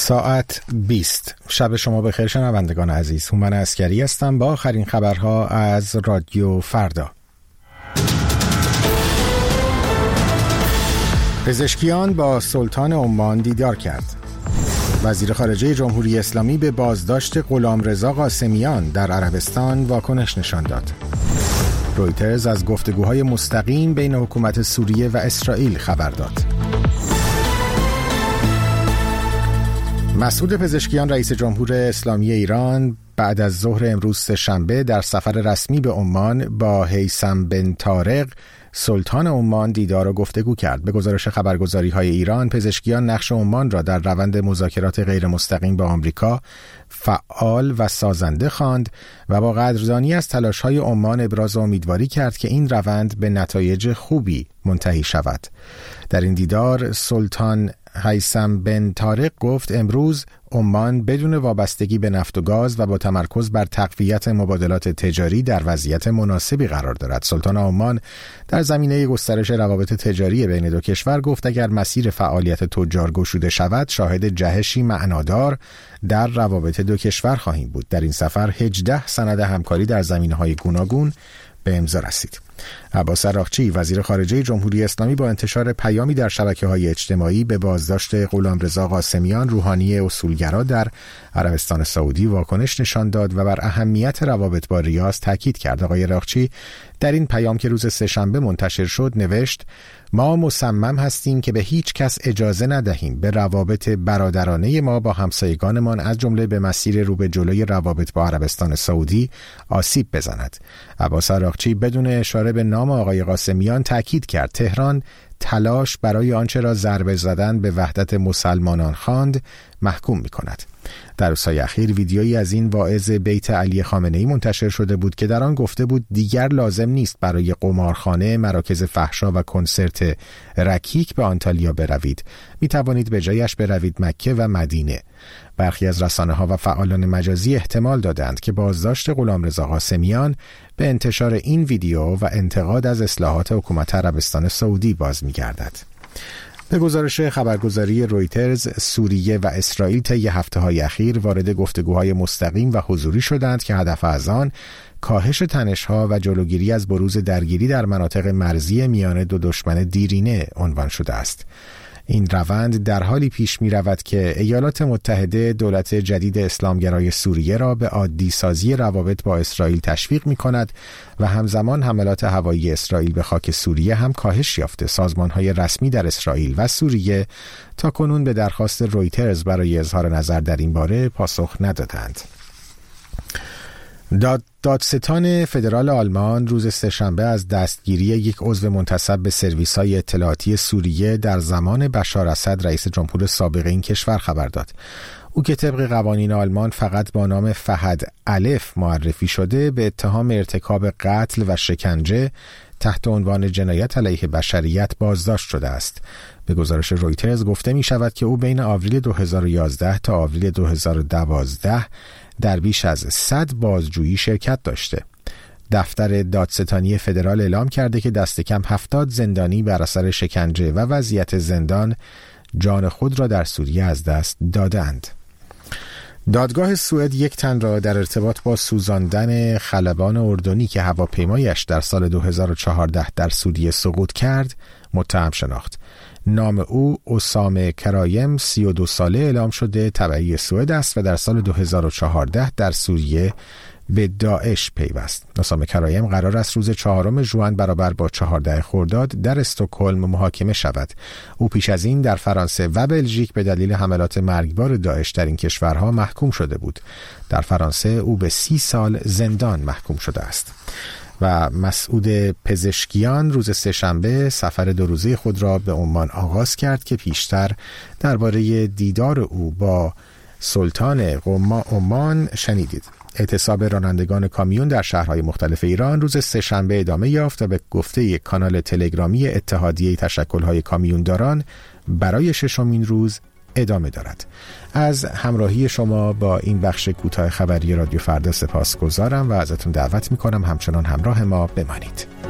ساعت 20. شب شما بخیر شنوندگان عزیز. هومن عسکری هستم با آخرین خبرها از رادیو فردا. پزشکیان با سلطان عمان دیدار کرد. وزیر خارجه جمهوری اسلامی به بازداشت غلامرضا قاسمیان در عربستان واکنش نشان داد. رویترز از گفتگوهای مستقیم بین حکومت سوریه و اسرائیل خبر داد. مسعود پزشکیان رئیس جمهور اسلامی ایران بعد از ظهر امروز سه‌شنبه در سفر رسمی به عمان با هیثم بن طارق سلطان عمان دیدار و گفتگو کرد. به گزارش خبرگزاری‌های ایران، پزشکیان نقش عمان را در روند مذاکرات غیر مستقیم با آمریکا فعال و سازنده خواند و با قدردانی از تلاش‌های عمان ابراز امیدواری کرد که این روند به نتایج خوبی منتهی شود. در این دیدار سلطان هیثم بن طارق گفت امروز عمان بدون وابستگی به نفت و گاز و با تمرکز بر تقویت مبادلات تجاری در وضعیت مناسبی قرار دارد. سلطان عمان در زمینه گسترش روابط تجاری بین دو کشور گفت اگر مسیر فعالیت تجار گشوده شود شاهد جهشی معنادار در روابط دو کشور خواهیم بود. در این سفر 18 سند همکاری در زمینه‌های گوناگون به امضا رسید. عباس عراقچی وزیر خارجه جمهوری اسلامی با انتشار پیامی در شبکه‌های اجتماعی به بازداشت غلامرضا قاسمیان روحانی اصولگرا در عربستان سعودی واکنش نشان داد و بر اهمیت روابط با ریاض تاکید کرد. آقای عراقچی در این پیام که روز سه‌شنبه منتشر شد نوشت: ما مصمم هستیم که به هیچ کس اجازه ندهیم به روابط برادرانه ما با همسایگانمان از جمله به مسیر رو به جلوی روابط با عربستان سعودی آسیب بزند. عباس عراقچی بدون اشاره به نام آقای قاسمیان تاکید کرد تهران تلاش برای آنچه را ضربه زدن به وحدت مسلمانان خواند محکوم می‌کند. در روزهای اخیر ویدیویی از این واعظ بیت علی خامنه‌ای منتشر شده بود که در آن گفته بود دیگر لازم نیست برای قمارخانه، مراکز فحشا و کنسرت رکیک به آنتالیا بروید. می توانید به جایش بروید مکه و مدینه. برخی از رسانه‌ها و فعالان مجازی احتمال دادند که بازداشت غلامرضا قاسمیان به انتشار این ویدیو و انتقاد از اصلاحات حکومت عربستان سعودی باز می‌گردد. به گزارش خبرگزاری رویترز، سوریه و اسرائیل طی هفته‌های اخیر وارد گفتگوهای مستقیم و حضوری شدند که هدف از آن کاهش تنش‌ها و جلوگیری از بروز درگیری در مناطق مرزی میان دو دشمن دیرینه عنوان شده است. این روند در حالی پیش می رود که ایالات متحده دولت جدید اسلامگرای سوریه را به عادی سازی روابط با اسرائیل تشویق می کند و همزمان حملات هوایی اسرائیل به خاک سوریه هم کاهش یافته. سازمان‌های رسمی در اسرائیل و سوریه تا کنون به درخواست رویترز برای اظهار نظر در این باره پاسخ ندادند. دادستان فدرال آلمان روز سه‌شنبه از دستگیری یک عضو منتسب به سرویس‌های اطلاعاتی سوریه در زمان بشار اسد رئیس جمهور سابق این کشور خبر داد. او که طبق قوانین آلمان فقط با نام فهد الف معرفی شده به اتهام ارتکاب قتل و شکنجه تحت عنوان جنایت علیه بشریت بازداشت شده است. به گزارش رویترز گفته می شود که او بین آوریل 2011 تا آوریل 2012 در بیش از 100 بازجویی شرکت داشته. دفتر دادستانی فدرال اعلام کرده که دست کم 70 زندانی بر اثر شکنجه و وضعیت زندان جان خود را در سوریه از دست دادند. دادگاه سوئد یک تن را در ارتباط با سوزاندن خلبان اردنی که هواپیمایش در سال 2014 در سوریه سقوط کرد متهم شناخت. نام او اسامه کرایم 32 ساله اعلام شده تبعی سوئد است و در سال 2014 در سوریه به داعش پیوست. اسامه کرایم قرار است روز 4 ژوئن برابر با 14 خرداد در استکهلم محاکمه شود. او پیش از این در فرانسه و بلژیک به دلیل حملات مرگبار داعش در این کشورها محکوم شده بود. در فرانسه او به 30 سال زندان محکوم شده است. و مسعود پزشکیان روز سه‌شنبه سفر 2 روزه خود را به عمان آغاز کرد که پیشتر درباره دیدار او با سلطان عمان شنیدید. اعتصاب رانندگان کامیون در شهرهای مختلف ایران روز سه‌شنبه ادامه یافت و به گفته یک کانال تلگرامی اتحادیه تشکل‌های کامیونداران برای 6مین روز ادامه دارد. از همراهی شما با این بخش کوتاه خبری رادیو فردا سپاسگزارم و ازتون دعوت میکنم همچنان همراه ما بمانید.